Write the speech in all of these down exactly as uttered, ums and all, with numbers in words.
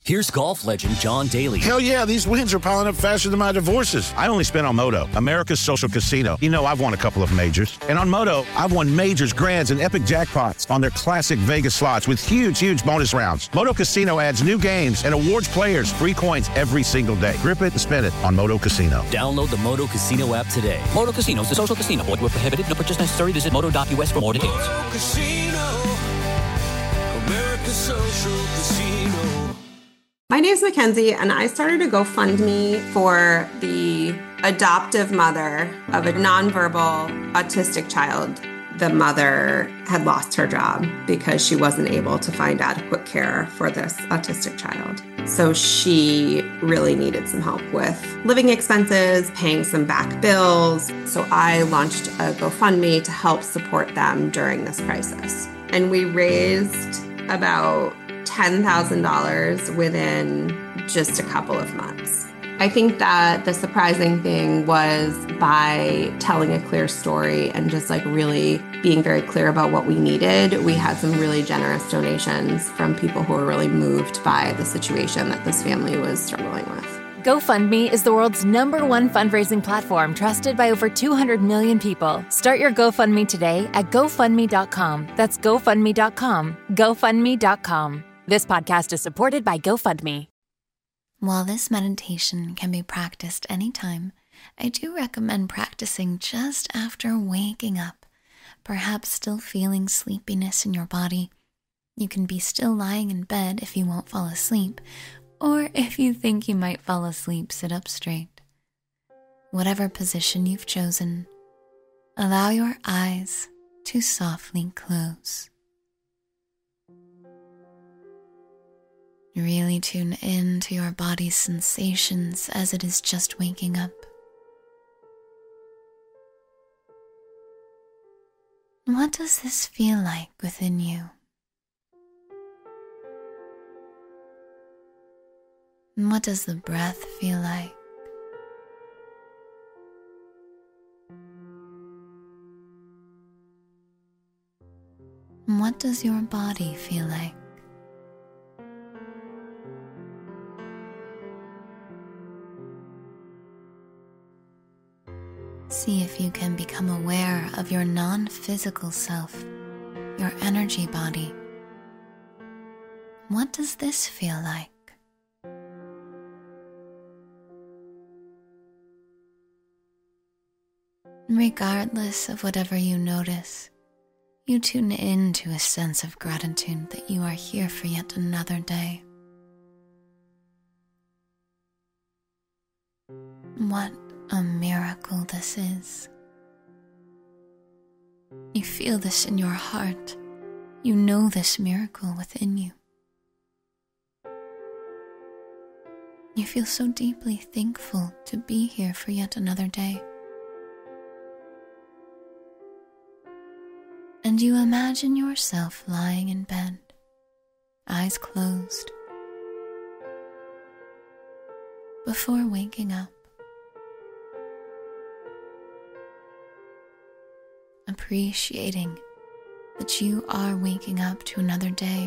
Here's golf legend John Daly. Hell yeah, these wins are piling up faster than my divorces. I only spent on Moto, America's social casino. You know, I've won a couple of majors. And on Moto, I've won majors, grands, and epic jackpots on their classic Vegas slots with huge, huge bonus rounds. Moto Casino adds new games and awards players free coins every single day. Grip it and spin it on Moto Casino. Download the Moto Casino app today. Moto Casino is the social casino. Void where prohibited. No purchase necessary. Visit moto dot u s for more details. Moto Casino, America's social casino. My name's Mackenzie, and I started a GoFundMe for the adoptive mother of a nonverbal autistic child. The mother had lost her job because she wasn't able to find adequate care for this autistic child. So she really needed some help with living expenses, paying some back bills. So I launched a GoFundMe to help support them during this crisis. And we raised about ten thousand dollars within just a couple of months. I think that the surprising thing was by telling a clear story and just like really being very clear about what we needed, we had some really generous donations from people who were really moved by the situation that this family was struggling with. GoFundMe is the world's number one fundraising platform trusted by over two hundred million people. Start your GoFundMe today at go fund me dot com. That's go fund me dot com. go fund me dot com. This podcast is supported by GoFundMe. While this meditation can be practiced anytime, I do recommend practicing just after waking up, perhaps still feeling sleepiness in your body. You can be still lying in bed if you won't fall asleep, or if you think you might fall asleep, sit up straight. Whatever position you've chosen, allow your eyes to softly close. Really tune in to your body's sensations as it is just waking up. What does this feel like within you? And what does the breath feel like? And what does your body feel like? See if you can become aware of your non-physical self, your energy body. What does this feel like? Regardless of whatever you notice, you tune in to a sense of gratitude that you are here for yet another day. What a miracle this is. You feel this in your heart. You know this miracle within you. You feel so deeply thankful to be here for yet another day. And you imagine yourself lying in bed, eyes closed, before waking up. Appreciating that you are waking up to another day.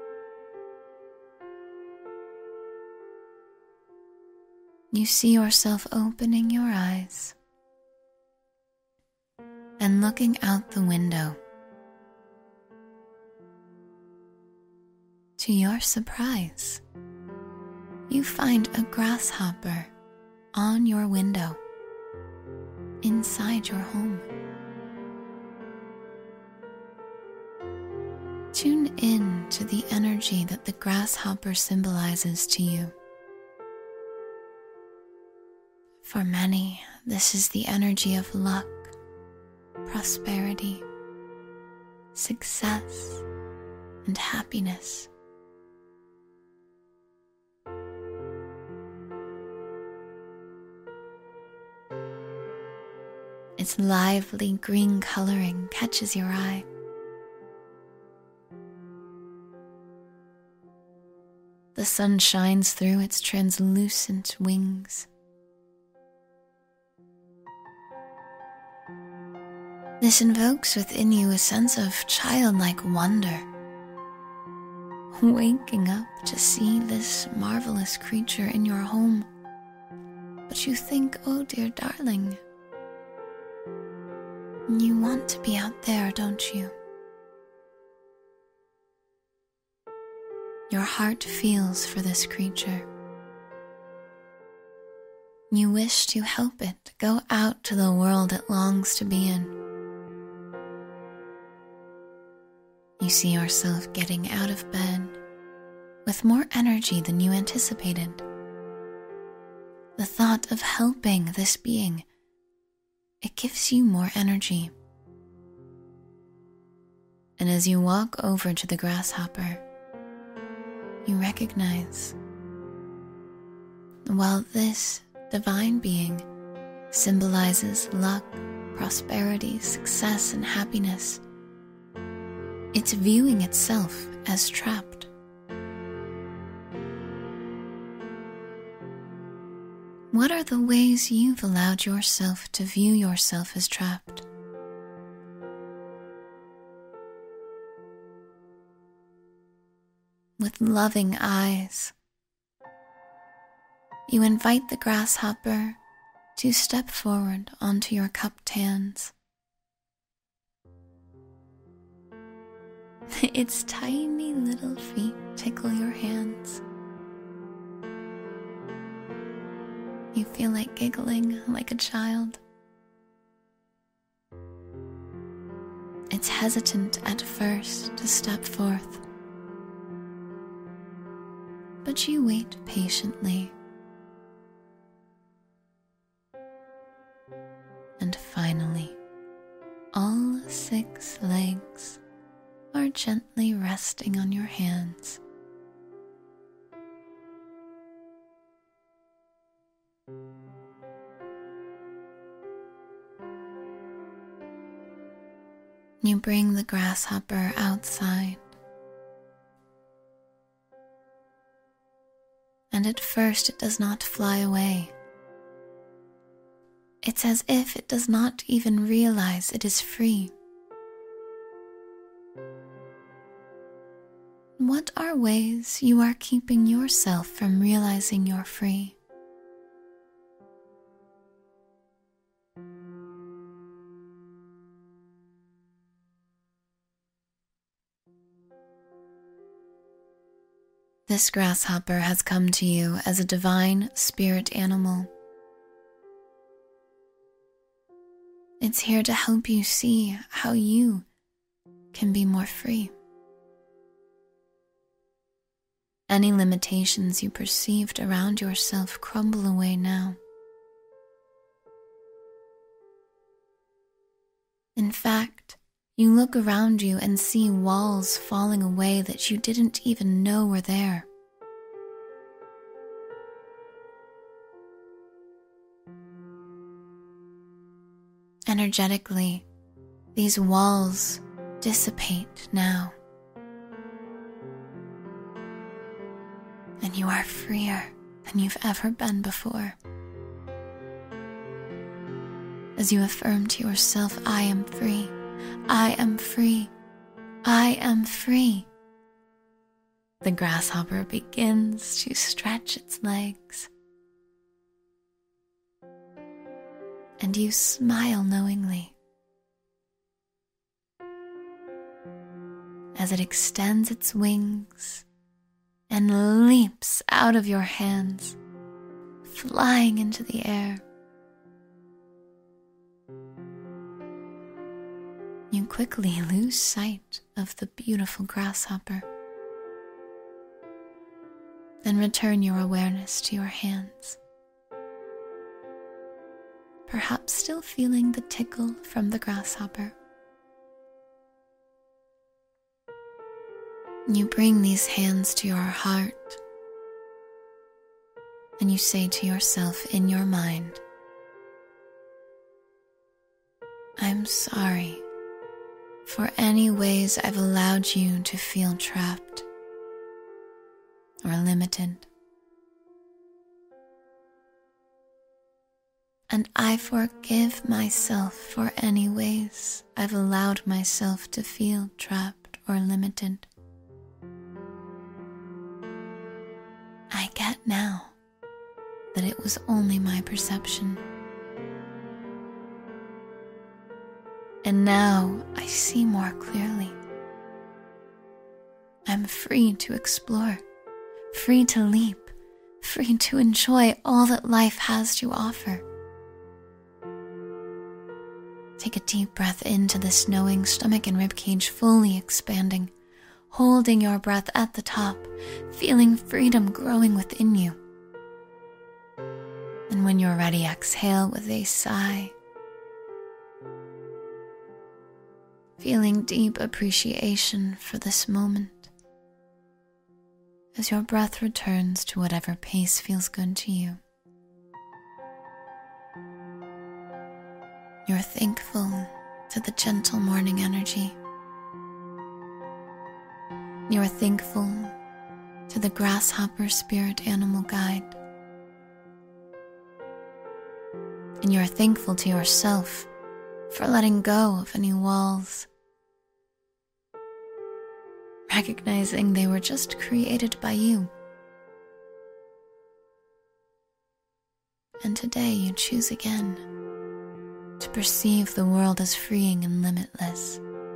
You see yourself opening your eyes and looking out the window. To your surprise, you find a grasshopper on your window, inside your home. Tune in to the energy that the grasshopper symbolizes to you. For many, this is the energy of luck, prosperity, success, and happiness. Its lively green coloring catches your eye. The sun shines through its translucent wings. This invokes within you a sense of childlike wonder, waking up to see this marvelous creature in your home. But you think, oh dear darling, you want to be out there, don't you? Your heart feels for this creature. You wish to help it go out to the world it longs to be in. You see yourself getting out of bed with more energy than you anticipated. The thought of helping this being, it gives you more energy. And as you walk over to the grasshopper, you recognize, while this divine being symbolizes luck, prosperity, success, and happiness, it's viewing itself as trapped. What are the ways you've allowed yourself to view yourself as trapped? With loving eyes, you invite the grasshopper to step forward onto your cupped hands. Its tiny little feet tickle your hands. You feel like giggling like a child. It's hesitant at first to step forth, but you wait patiently. And finally, all six legs are gently resting on your hands. You bring the grasshopper outside. And at first it does not fly away. It's as if it does not even realize it is free. What are ways you are keeping yourself from realizing you're free? This grasshopper has come to you as a divine spirit animal. It's here to help you see how you can be more free. Any limitations you perceived around yourself crumble away now. In fact, you look around you and see walls falling away that you didn't even know were there. Energetically, these walls dissipate now. And you are freer than you've ever been before. As you affirm to yourself, I am free, I am free, I am free. The grasshopper begins to stretch its legs. And you smile knowingly as it extends its wings and leaps out of your hands, flying into the air. You quickly lose sight of the beautiful grasshopper, then return your awareness to your hands, perhaps still feeling the tickle from the grasshopper. You bring these hands to your heart, and you say to yourself in your mind, I'm sorry for any ways I've allowed you to feel trapped or limited. And I forgive myself for any ways I've allowed myself to feel trapped or limited. that it was only my perception. And now I see more clearly. I'm free to explore, free to leap, free to enjoy all that life has to offer. Take a deep breath into this knowing stomach and ribcage fully expanding, holding your breath at the top, feeling freedom growing within you. And when you're ready, exhale with a sigh, feeling deep appreciation for this moment as your breath returns to whatever pace feels good to you. You're thankful to the gentle morning energy. You're thankful to the grasshopper spirit animal guide. And you're thankful to yourself for letting go of any walls, recognizing they were just created by you. And today you choose again to perceive the world as freeing and limitless.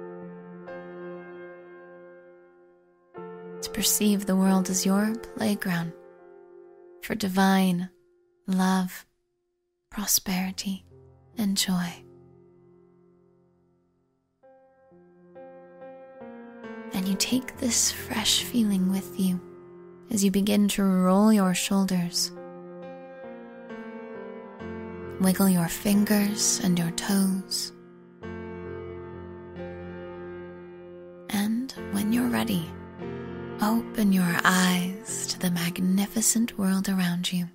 To perceive the world as your playground for divine love, prosperity, and joy. And you take this fresh feeling with you as you begin to roll your shoulders, wiggle your fingers and your toes. And when you're ready, open your eyes to the magnificent world around you.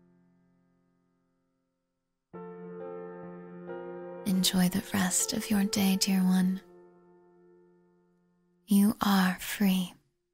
Enjoy the rest of your day, dear one. You are free.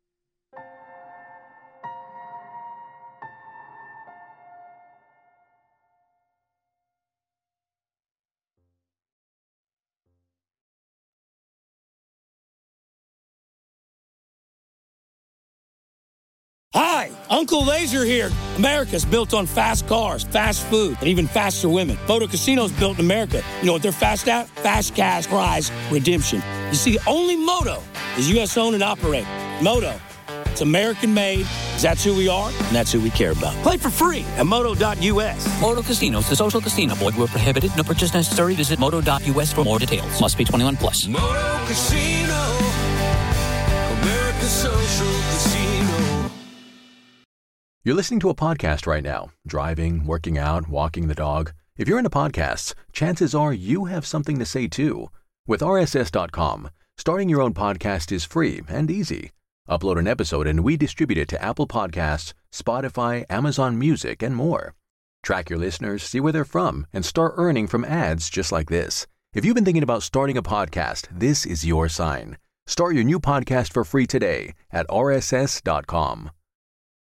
Hi, Uncle Laser here. America's built on fast cars, fast food, and even faster women. Moto Casino's built in America. You know what they're fast at? Fast cash prize redemption. You see, only Moto is U S owned and operated. Moto, it's American made. That's who we are, and that's who we care about. Play for free at moto dot U S. Moto Casino is the social casino. Void where prohibited. No purchase necessary. Visit moto dot U S for more details. Must be twenty-one plus. Moto Casino, America's social casino. You're listening to a podcast right now, driving, working out, walking the dog. If you're into podcasts, chances are you have something to say too. With R S S dot com, starting your own podcast is free and easy. Upload an episode and we distribute it to Apple Podcasts, Spotify, Amazon Music, and more. Track your listeners, see where they're from, and start earning from ads just like this. If you've been thinking about starting a podcast, this is your sign. Start your new podcast for free today at R S S dot com.